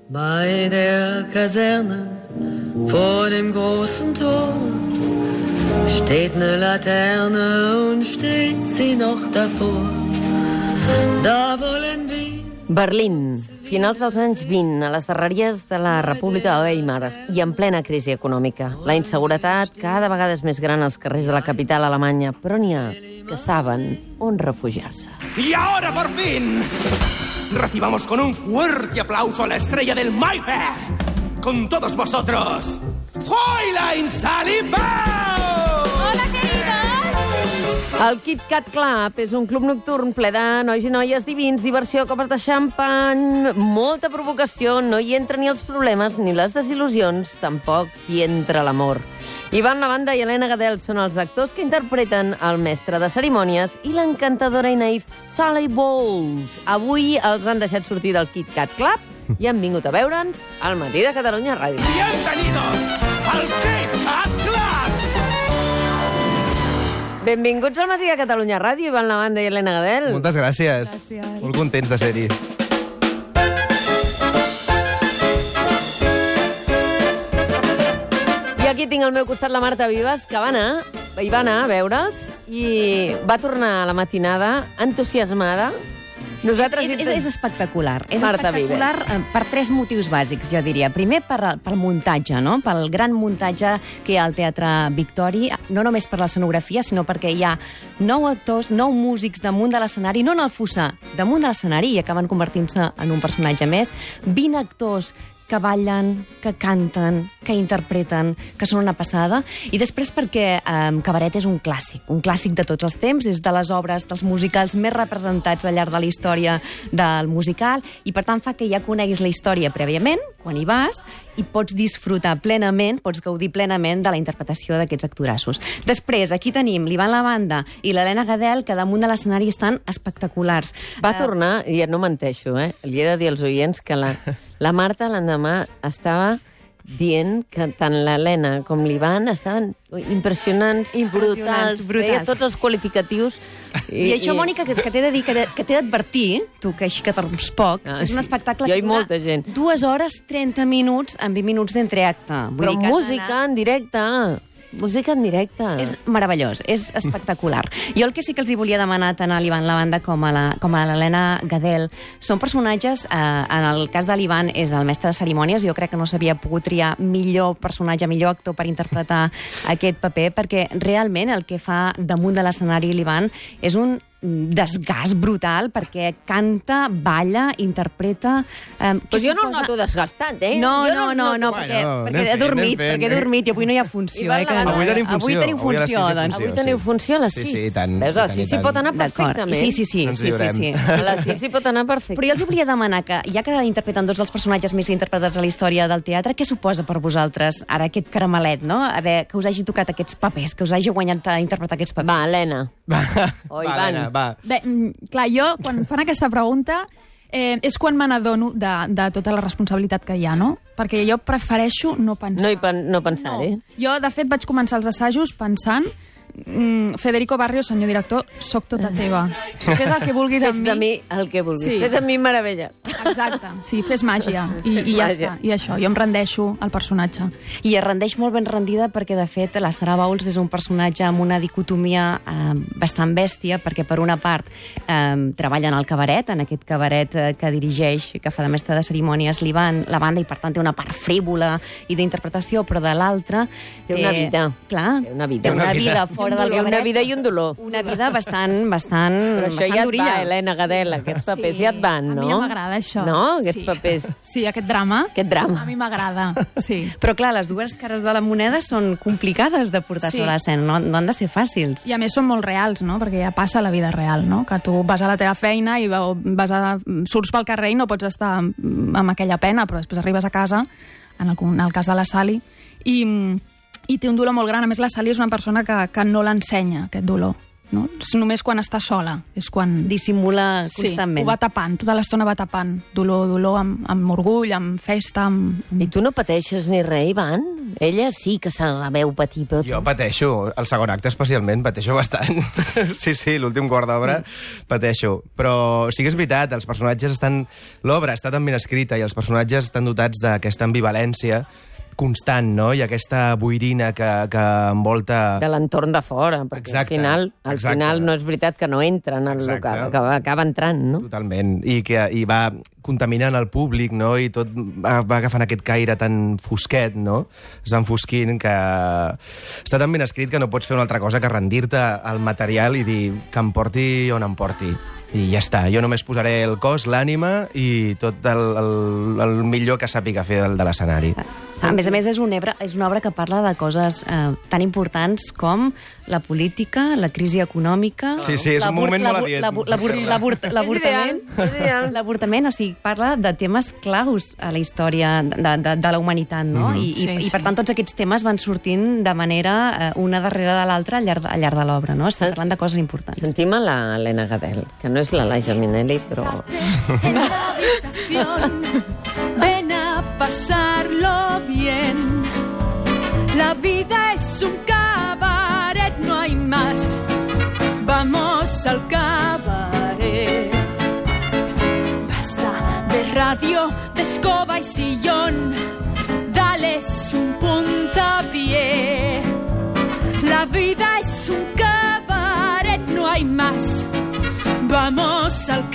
Bei der Kaserne vor dem großen Tor steht eine Laterne und steht sie noch davor. Da wollen wir... Berlín, finals dels anys 20, a les darreries de la República de Weimar i en plena crisi econòmica. La inseguretat cada vegada és més gran als carrers de la capital alemanya, però n'hi ha que saben on refugiar-se. Y ahora, por fin, recibamos con un fuerte aplauso a la estrella del Mayfair. Con todos vosotros, Fräulein Sally Bau! Hola, queridos! El Kit Kat Club és un club nocturn ple de nois i noies divins, diversió, copes de xampany, molta provocació, no hi entra ni els problemes ni les desil·lusions, tampoc hi entra l'amor. Ivan Lavanda i Elena Gadel són els actors que interpreten el mestre de cerimònies i l'encantadora i naïf Sally Bowles. Avui els han deixat sortir del Kit Kat Club i han vingut a veure'ns al Matí de Catalunya Ràdio. Bienvenidos al Kit Kat Club! Benvinguts al Matí de Catalunya Ràdio, Ivan Lavanda i Elena Gadel. Moltes gràcies. Molt contents de ser-hi. I aquí tinc al meu costat la Marta Vives, que va anar a veure'ls i va tornar a la matinada entusiasmada. És espectacular. És Marta espectacular per tres motius bàsics, jo diria. Primer, pel muntatge, no? Pel gran muntatge que hi ha al Teatre Victori, no només per l'escenografia, sinó perquè hi ha 9 actors, 9 músics damunt de l'escenari, no en el fossar, damunt de l'escenari, i acaben convertint-se en un personatge més, 20 actors que ballen, que canten, que interpreten, que són una passada. I després perquè Cabaret és un clàssic de tots els temps, és de les obres, dels musicals més representats al llarg de la història del musical, i per tant fa que ja coneguis la història prèviament, quan hi vas, i pots disfrutar plenament, pots gaudir plenament de la interpretació d'aquests actorassos. Després, aquí tenim l'Ivan Lavanda i l'Elena Gadel, que damunt de l'escenari estan espectaculars. Va tornar, i no menteixo, li he de dir als oients que la Marta l'endemà estava dient que tant l'Helena com l'Ivan estaven impressionants, brutals, deia tots els qualificatius. I això, Mònica, que t'he de dir, que t'he d'advertir, tu que així que dorms poc, és un espectacle jo que i molta gent. 2 hores 30 minuts amb 20 minuts d'entreacte. Però música en directe. Música en directe. És meravellós, és espectacular. Jo el que sí que els hi volia demanar tant a l'Ivan Lavanda com a l'Helena Gadel són personatges, en el cas de l'Ivan és el mestre de cerimònies, jo crec que no s'havia pogut triar millor personatge, millor actor per interpretar aquest paper, perquè realment el que fa damunt de l'escenari l'Ivan és un desgast brutal, perquè canta, balla, interpreta... Però jo no el noto desgastat, No, perquè he dormit i avui no hi ha funció. Avui tenim funció. Avui teniu funció a les 6. Sí, i tant. Veus, a les 6 s'hi pot anar perfectament. Sí. A les 6 s'hi pot anar perfectament. Però jo els volia demanar que, ja que interpreten dos dels personatges més interpretats a la història del teatre, què suposa per vosaltres ara aquest caramelet, no? Que us hagi tocat aquests papers, que us hagi guanyat a interpretar aquests papers. Va, Helena. O Ivan. Va. Bé, clar, jo, quan fan aquesta pregunta, és quan me n'adono de tota la responsabilitat que hi ha, no? Perquè jo prefereixo no pensar. No pensar-hi. No. Jo, de fet, vaig començar els assajos pensant Federico Barrios, senyor director, soc tota teva. Si fes el que vulguis amb mi... Fes de mi el que vulguis. Sí. Fes amb mi meravelles. Exacte. Sí, fes màgia. I ja està. I això, jo em rendeixo al personatge. I es rendeix molt ben rendida perquè, de fet, la Sara Bowles és un personatge amb una dicotomia bastant bèstia, perquè, per una part, treballa en el cabaret, en aquest cabaret que dirigeix, que fa de mestre de cerimònies la banda, i per tant té una part frívola i d'interpretació, però de l'altra... Té una vida. Clar, té una vida fora del cabaret. Una vida i un dolor. Una vida bastant Però això ja et durilla. va, Helena Gadel, aquests papers ja et van, no? A mi ja m'agrada això. No, aquests papers. Sí, aquest drama. A mi m'agrada, sí. Però clar, les dues cares de la moneda són complicades de portar sobre l'escena, no han de ser fàcils. I a més són molt reals, no? Perquè ja passa la vida real, no? Que tu vas a la teva feina i surts pel carrer i no pots estar amb aquella pena, però després arribes a casa, en el cas de la Sally, i té un dolor molt gran. A més, la Sally és una persona que no l'ensenya, aquest dolor. no? Només quan està sola. És quan... Dissimula constantment. Sí, ho va tapant, tota l'estona va tapant. Dolor, amb orgull, amb festa... I tu no pateixes ni res, Ivan? Ella sí que se la veu patir, però tu... Jo pateixo, el segon acte especialment, pateixo bastant. Sí, l'últim quart d'obra pateixo. Però sí que és veritat, els personatges estan... L'obra està tan ben escrita i els personatges estan dotats d'aquesta ambivalència constant, no? I aquesta boirina que envolta... De l'entorn de fora, perquè al final no és veritat que no entren al local, que acaba entrant, no? Totalment, i va contaminant el públic, no? I tot va agafant aquest caire tan fosquet, no? Es va enfosquint que... Està tan ben escrit que no pots fer una altra cosa que rendir-te al material i dir que em porti on em porti. I ja està, jo només posaré el cos, l'ànima i tot el millor que sàpiga fer de l'escenari. A més, és una obra que parla de coses tan importants com la política, la crisi econòmica... Sí, és un moment molt adient. L'avortament, o sigui, parla de temes claus a la història de la humanitat, no? I per tant, tots aquests temes van sortint de manera una darrere de l'altra al llarg de l'obra, no? Estem parlant de coses importants. Sentim a l'Helena Gadel, que no és la Liza Minnelli, però... En la habitación, ven a pasarlo bien. La vida es un cabaret, no hay más. Vamos al cabaret. Basta de radio, de escoba y sillón. Dales un puntapié. La vida es un cabaret, no hay más. Vamos al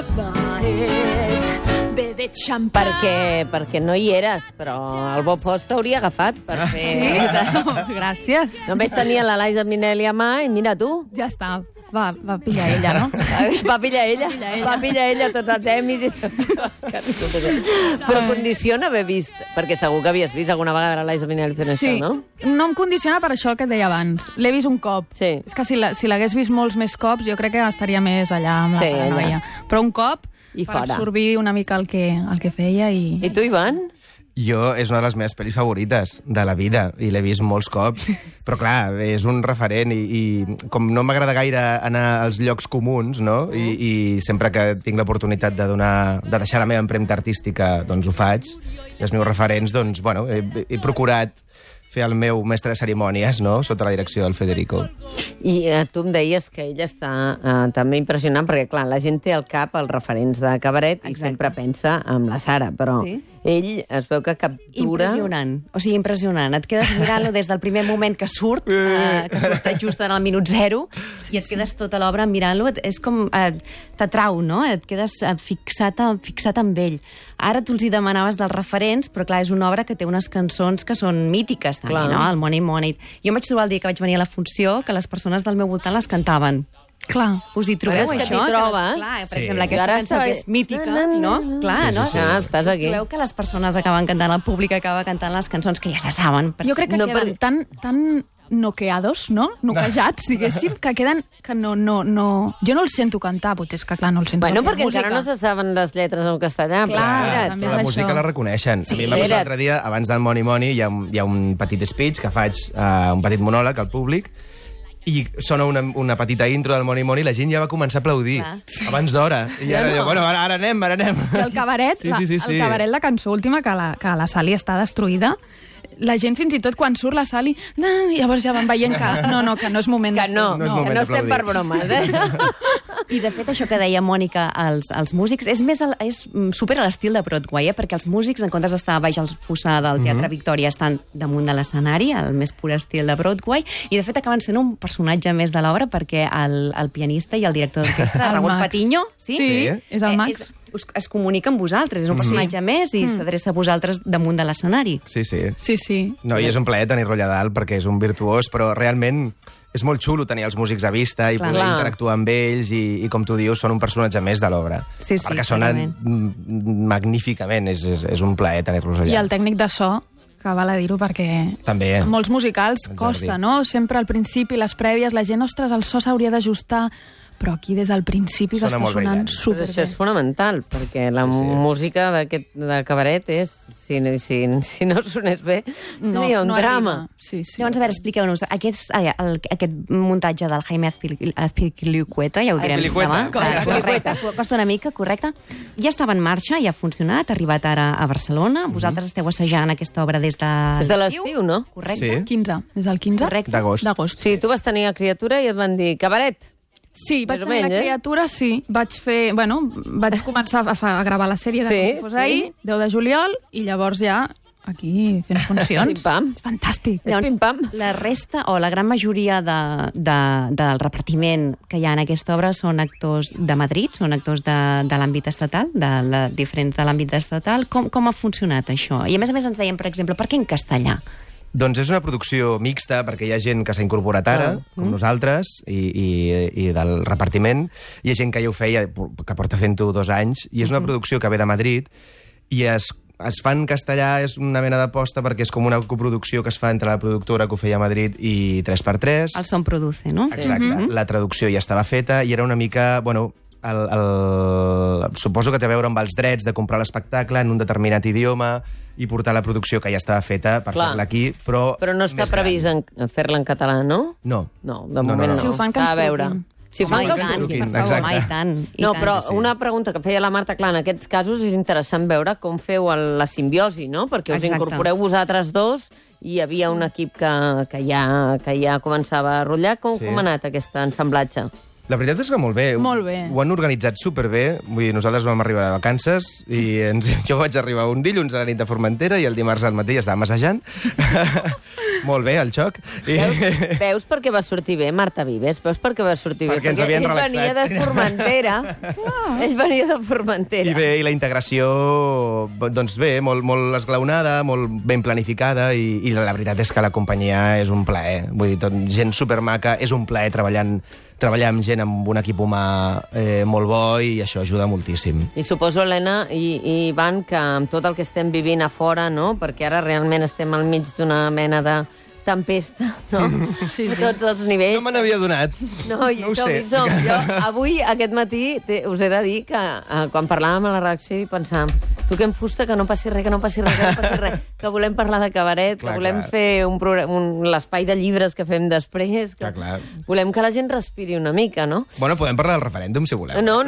cabaret. Ve de xampany. Perquè no hi eres, però el Bob Hoss t'hauria agafat per fer... Sí? Gràcies. Només tenia la Liza Minnelli a mà i mira tu. Ja està. Va pillar ella, no? Va pillar ella tot el temps. Però condiciona haver vist, perquè segur que havies vist alguna vegada la Liza Minnelli fent això, no? No em condiciona per això que et deia abans. L'he vist un cop. Sí. És que si l'hagués vist molts més cops, jo crec que estaria més allà amb la paranoia. Però un cop, i per fora. absorbir una mica el que feia i... I tu, Ivan? Jo, és una de les meves pel·lis favorites de la vida, i l'he vist molts cops, però clar, és un referent, i com no m'agrada gaire anar als llocs comuns, no? I sempre que tinc l'oportunitat de deixar la meva empremta artística, doncs ho faig, i els meus referents, doncs, bueno, he procurat fer el meu mestre de cerimònies, no?, sota la direcció del Federico. I tu em deies que ella està també impressionant, perquè, clar, la gent té al cap els referents de cabaret i sempre pensa en la Sara, però ell es veu que captura... Impressionant, o sigui, impressionant. Et quedes mirant-lo des del primer moment que surt just en el minut 0, i et quedes tota l'obra mirant-lo, és com... t'atrau, no? Et quedes fixat amb ell. Ara tu els hi demanaves dels referents, però clar, és una obra que té unes cançons que són mítiques, també, no? El Money Money. Jo em vaig trobar el dia que vaig venir a la funció que les persones del meu voltant les cantaven. Clar. Us hi trobeu, això? Que t'hi trobes? Clar, per exemple, aquesta cançó que és mítica, no? Clar, no? Estàs aquí. Us trobeu que les persones acaben cantant, el públic acaba cantant les cançons que ja se saben. Jo crec que queden tan noqueados, no? Noquejats, diguéssim, que queden... que no... Jo no els sento cantar, potser és que, clar, no els sento cantar. Bueno, perquè encara no se saben les lletres en castellà. Clar, però la música la reconeixen. A mi m'ha passat l'altre dia, abans del Money Money, hi ha un petit speech que faig, un petit monòleg al públic, i sona una petita intro del Money Money, la gent ja va començar a aplaudir abans d'hora. I ara diu, bueno, ara anem. I el cabaret, el cabaret, la cançó última, que la Sally està destruïda, la gent fins i tot quan surt la Sally, llavors ja van veient que no és moment que no estem per bromes, I de fet això que deia Mònica als músics és supera l'estil de Broadway, perquè els músics, en comptes d'estar baix al fossar del Teatre Victòria, estan damunt de l'escenari, el més pur estil de Broadway, i de fet acaben sent un personatge més de l'obra, perquè el pianista i el director d'orquestra, Raúl Patiño, és el Max, es comunica amb vosaltres, és un personatge més i s'adreça a vosaltres damunt de l'escenari. Sí. No, i és un plaer tenir-lo allà dalt perquè és un virtuós, però realment és molt xulo tenir els músics a vista i poder interactuar amb ells i com tu dius, són un personatge més de l'obra. Perquè sonen magníficament, és un plaer tenir-los allà. I el tècnic de so, que val a dir-ho perquè també, molts musicals costa, no? Sempre al principi, les prèvies, la gent, ostres, el so s'hauria d'ajustar, però aquí des del principi va Sona estar molt sonant brillant. Però superbé. això és fonamental, perquè la música de cabaret és... Si no sonés bé, seria un drama. arriba. Sí. Llavors, a veure, expliqueu-nos, aquest muntatge del Jaime Azpilicueta, ja ho direm Azpilicueta. demà. Correcte, costa una mica, correcte. Ja estava en marxa, ja ha funcionat, ha arribat ara a Barcelona. Vosaltres esteu assajant aquesta obra des de l'estiu, no? Correcte. Sí. 15, des del 15 Correcte. D'agost. Sí, tu vas tenir a criatura i et van dir cabaret. Sí, vaig Més o tenir la menys, criatura, sí. Vaig començar a gravar la sèrie de Sí, Com si fos ahir, 10 de juliol, i llavors ja aquí fent funcions. Pim-pam. És fantàstic. Llavors, pim-pam. La resta, o la gran majoria del repartiment que hi ha en aquesta obra són actors de Madrid, són actors de l'àmbit estatal, diferents de l'àmbit estatal. Com ha funcionat això? I a més ens deien, per exemple, per què en castellà? Doncs és una producció mixta, perquè hi ha gent que s'ha incorporat ara, com nosaltres, i del repartiment. Hi ha gent que ja ho feia, que porta fent-ho 2 anys, i és una producció que ve de Madrid, i es fa en castellà, és una mena d'aposta, perquè és com una coproducció que es fa entre la productora que ho feia a Madrid i 3x3. El Son Produce, no? Exacte. La traducció ja estava feta, i era una mica... Bueno, suposo que té a veure amb els drets de comprar l'espectacle en un determinat idioma i portar la producció que ja estava feta per Clar. fer-la aquí, però no està més gran. previst fer-la en català, no? No. No, de moment no. Si ho fan, que ens A veure. truquin. Si ho fan, Home, que i ens tant, truquin. per favor, exacte. home, i tant. No, però sí. una pregunta que feia la Marta, clar, en aquests casos és interessant veure com feu la simbiosi, no? Perquè us Exacte. incorporeu vosaltres dos i hi havia un equip que ja començava a rotllar. Com ha anat aquest ensamblatge? La veritat és que molt bé. Molt bé. Ho han organitzat superbé. Vull dir, nosaltres vam arribar de vacances i jo vaig arribar un dilluns a la nit de Formentera i el dimarts al matí estàvem assajant. Molt bé, el xoc. Veus per què va sortir bé, Marta Vives? Veus per què va sortir bé? Perquè ens havien ell relaxat. venia de Formentera. Ell venia de Formentera. I bé, i la integració, doncs bé, molt esglaonada, molt ben planificada, i la veritat és que la companyia és un plaer. Vull dir, gent supermaca, és un plaer treballar amb gent amb un equip humà molt bo, i això ajuda moltíssim. I suposo, Helena i Ivan, que amb tot el que estem vivint a fora, no? Perquè ara realment estem al mig d'una mena de tempesta, no? Sí. A tots els nivells. No me n'havia adonat. No, No ho sé. Jo avui, aquest matí, us he de dir que quan parlàvem a la redacció i pensàvem toquem fusta, que no passi res, que no passi res, que volem parlar de cabaret, Clar, que volem clar. fer l'espai de llibres que fem després, que Clar. volem que la gent respiri una mica, no? Bueno, podem parlar del referèndum, si voleu. No.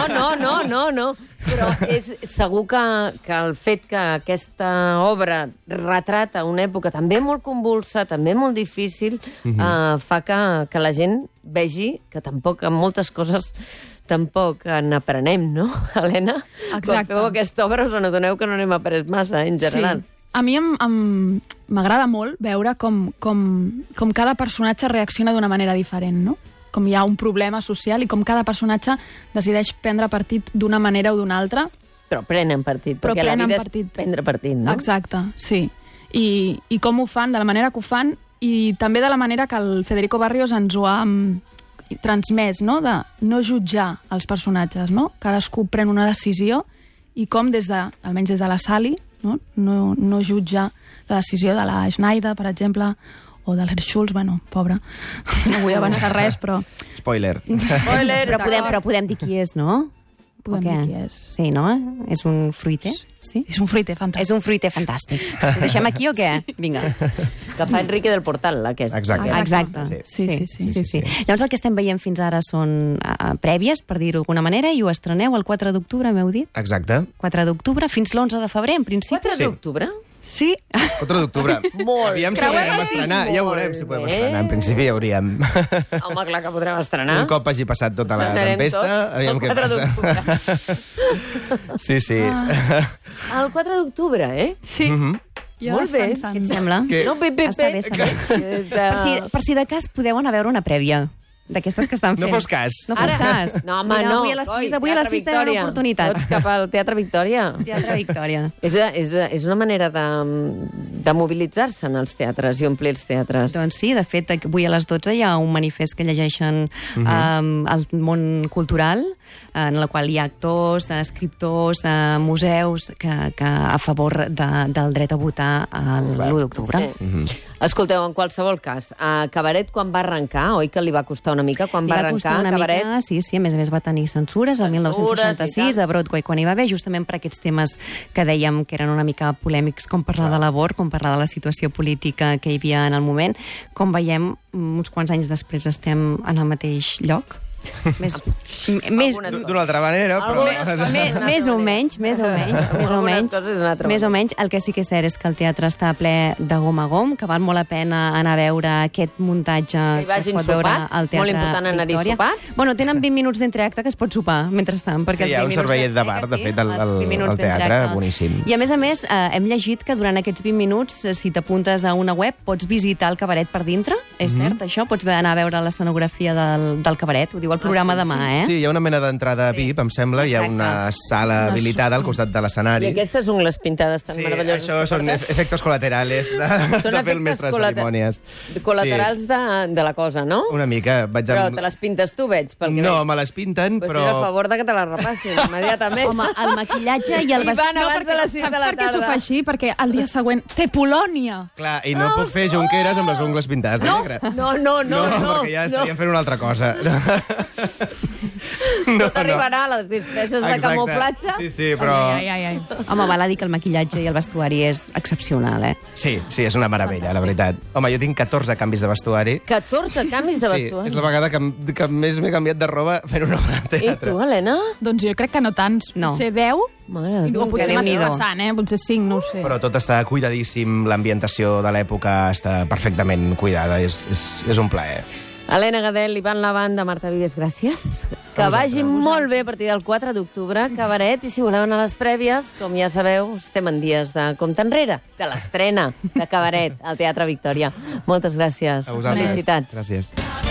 Però és segur que el fet que aquesta obra retrata una època també molt convulsa, també molt difícil, fa que la gent vegi que tampoc en moltes coses tampoc n'aprenem, no, Helena? Exacte. Quan feu aquesta obra us n'adoneu que no n'hem après massa, en general. Sí. A mi m'agrada molt veure com cada personatge reacciona d'una manera diferent, no? Com hi ha un problema social i com cada personatge decideix prendre partit d'una manera o d'una altra. Però prenen partit, Però perquè la prenen vida partit. és prendre partit, no? Exacte, sí. I com ho fan, de la manera que ho fan, i també de la manera que el Federico Barrios ens ho ha transmès, no? De no jutjar els personatges, no? Cadascú pren una decisió i com almenys des de la Sally, no jutja la decisió de la Schneider, per exemple, o de l'Ernst Schulz, bueno, pobre, no vull avançar res, però Spoiler. Però podem dir qui és, no? podem dir qui és. Sí, no? És un fruiter? Sí? És un fruiter fantàstic. És un fruiter fantàstic. Ho deixem aquí o què? Vinga. Que fa Enrique del Portal, aquest. Exacte. Exacte. Sí. Llavors el que estem veient fins ara són prèvies, per dir-ho d'alguna manera, i ho estreneu el 4 d'octubre, m'heu dit? Exacte. 4 d'octubre fins l'11 de febrer, en principi. 4 d'octubre? Sí, 4 d'octubre. Molt. Aviam si Creuem podem els estrenar. dits Ja molt veurem si podem bé. estrenar. En principi ja hauríem. Home, clar que podrem estrenar. Un cop hagi passat tota la Estrenarem tempesta, tots aviam el què 4 passa. Sí. El 4 d'octubre, eh? sí. Jo Molt bé. Què et sembla? Que- No, bé. Està bé, està bé. Per si de cas podeu anar a veure una prèvia d'aquestes que estan fent. No fos cas. No fos cas. No, home, Mira, no. Avui a les 6, Teatre tenen Victòria. l'oportunitat. Tots cap al Teatre Victòria. Teatre Victòria. És una manera de mobilitzar-se en els teatres i omplir els teatres. Doncs sí, de fet, avui a les 12 hi ha un manifest que llegeixen al món cultural en la qual hi ha actors, escriptors, museus que a favor del dret a votar l'1 d'octubre. Sí. Escolteu, en qualsevol cas, Cabaret quan va arrencar, oi que li va costar una mica quan va arrencar Cabaret? Sí, a més va tenir censures el 1966 a Broadway, quan hi va haver, justament per aquests temes que dèiem que eren una mica polèmics, com parlar de l'abort, com parlar de la situació política que hi havia en el moment. Com veiem, uns quants anys després estem en el mateix lloc. D'una altra manera, però... Més o menys. El que sí que és cert és que el teatre està ple de gom a gom, que val molt la pena anar a veure aquest muntatge que es pot veure al Teatre molt important anar-hi sopats. Bueno, tenen 20 minuts d'entreacte que es pot sopar mentrestant. Sí, hi ha un serveiet de bar, de fet, al teatre, boníssim. I a més, hem llegit que durant aquests 20 minuts, si t'apuntes a una web, pots visitar el cabaret per dintre, és cert, això? Pots anar a veure l'escenografia del cabaret, ho diu el programa demà, eh? Sí, hi ha una mena d'entrada VIP, em sembla, hi ha una sala habilitada al costat de l'escenari. I aquestes ungles pintades tan meravelloses. Sí, això són efectes col·laterals de fer el mestre de cerimònies. Col·laterals de la cosa, no? Una mica. Però te les pintes tu, veig, pel que veig. No, me les pinten, però... Pues a favor de que te les repassin, immediatament. Home, el maquillatge i el vestit... No, abans de les 6 de la tarda. Saps per què s'ho fa així? Perquè el dia següent té Polònia. Clar, i no puc fer Junqueras amb les ungles pintades de negre. No, perquè ja estaríem fent una altra cosa. No t'arribarà a les disfresses de camuflatge? Sí, però... Home, val a dir que el maquillatge i el vestuari és excepcional, eh? Sí, és una meravella, la veritat. Home, jo tinc 14 canvis de vestuari. 14 canvis de vestuari? Sí, és la vegada que més m'he canviat de roba fent una obra de teatre. I tu, Helena? Doncs jo crec que no tants. No. Potser 10. O potser m'estic passant, Potser 5, no ho sé. Però tot està cuidadíssim, l'ambientació de l'època està perfectament cuidada, és un plaer. Helena Gadel, Ivan Lavanda, Marta Vives, gràcies. Que vagi molt bé a partir del 4 d'octubre, Cabaret, i si voleu anar a les prèvies, com ja sabeu, estem en dies de compte enrere, de l'estrena de Cabaret al Teatre Victòria. Moltes gràcies. A vosaltres. Felicitats. Gràcies.